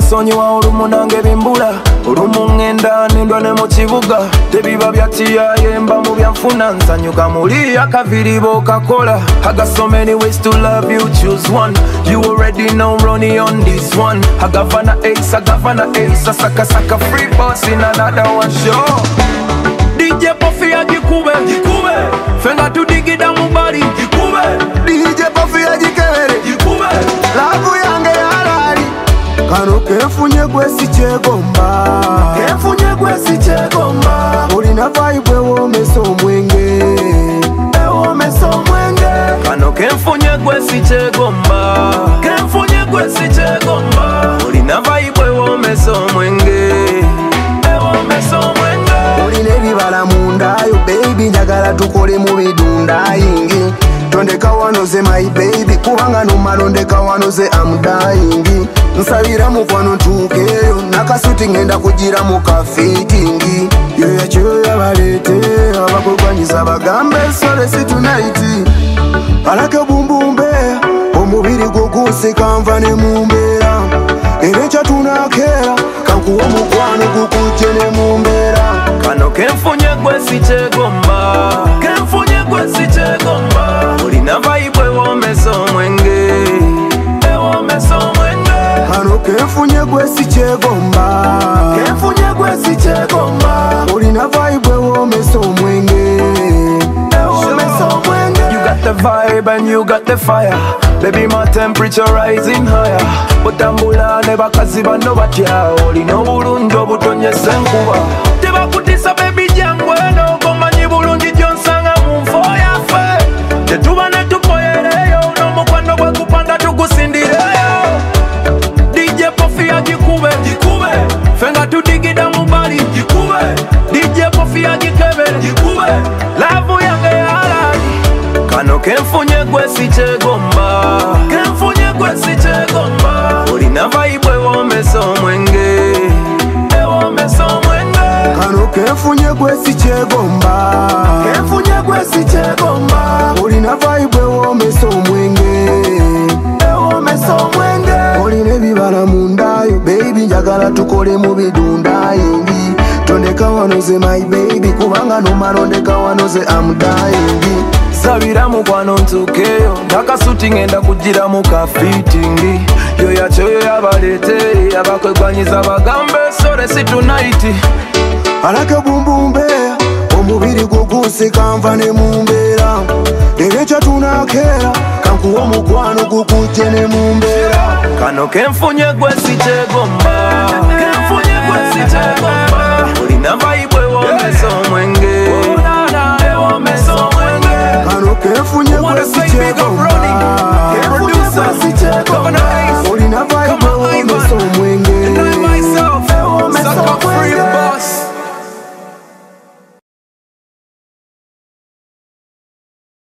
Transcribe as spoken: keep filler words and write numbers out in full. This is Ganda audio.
nsonyiwa olumu nange bimbula olumu ngenda nendwa ne mu kibuga tebiba byatiyayemba mu byanfuna nsanyuka muli akaviribo kakola. I got so many ways to love you, choose one. You already know Ronnie on this one. I got Vanna Ace, I got Vanna Ace, I saka saka free boss in another one show. D J Puffy ajikube, jikube. Fenga tu digida mubari, jikube. D J Puffy ajikere, jikube. Lavu yange halali. Kano kenfunye gwesi chegomba, kenfunye gwesi chegomba. Ulina vibe wewo meso mwenge, ewo meso mwenge. Kano kenfunye gwesi chegomba, kenfunye gwesi chegomba. Ulina vibe wewo meso mwenge, ewo meso mwenge. Uline bibala mundayo baby njagala tukole mu bidunda yingi. Tondeka wanoze my baby kubanga numalondeka wanoze I'm dying. Nsabira mukwano tukeyo nakasuti ngenda kugira mu kafeetingi. Yoya choya balete abakugwanyiza bagambe sole si tonight. Alake bumbumbe omubiri guguse kanva ne mumbera. Erecha tunakera kankuwa mukwano gukujene mumbera. Kano kenfunye gwesi chegomba, kenfunye gwesi chegomba. Ulina vibe wewo meso mwenge, ewo meso mwenge. Kano kenfunye gwesi chegomba, kenfunye gwesi chegomba. Ulina vibe wewo meso mwenge, ewo meso mwenge. You got the vibe and you got the fire. Baby my temperature rising higher. Butambula ne bakazi bano batya. Olina obulungi obutonyesa enkuba. Tebakutisa baby jangwe no komanyi bulungi gyonsanga mu nfo yaffe. Tetuba ne tukoyereyo n'omukwano gwe kupanda tugusindireyo. D J Puffy ajikube, jikube. Fenga tudigida mubali, jikube. D J Puffy ajikebere, jikube. Lavu yange halali. Kano kenfunye gwesi chegomba, kenfunye gwesi chegomba. Ulina vibe wewo meso mwenge, ewo meso mwenge. Kano kenfunye gwesi chegomba, kenfunye gwesi chegomba. Ulina vibe wewo meso mwenge, ewo meso mwenge. Uline bibala mundayo baby njagala tukole mu bidunda yingi. Tondeka wanoze my baby kubanga numalondeka wanoze I'm dying. Sabira mukwano ntukeyo nakasuti ngenda kugira mu kafeetingi. Yoya choya balete abakwegwanyiza bagambe sole si tonight. Alake bumbumbe omubiri guguse kanva ne mumbera. Erecha tunakera kankuwa mukwano gukujene mumbera. Kano kenfunye gwesi chegomba, kenfunye gwesi chegomba. Ulina vibe wewo meso mwenge.